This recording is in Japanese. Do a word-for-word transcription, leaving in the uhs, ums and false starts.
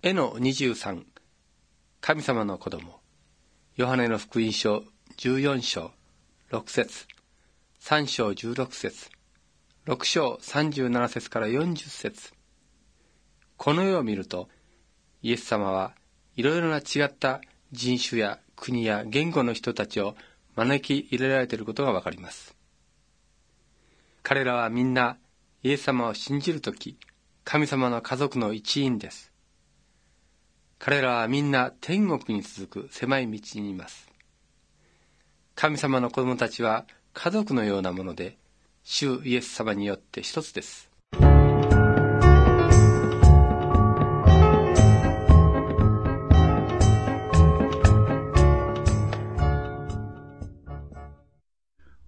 絵のにじゅうさん、神様の子供。ヨハネの福音書じゅうよん章ろく節、さん章じゅうろく節、ろく章さんじゅうなな節からよんじゅう節。この絵を見ると、イエス様はいろいろな違った人種や国や言語の人たちを招き入れられていることがわかります。彼らはみんなイエス様を信じるとき、神様の家族の一員です。彼らはみんな天国に続く狭い道にいます。神様の子供たちは家族のようなもので、主イエス様によって一つです。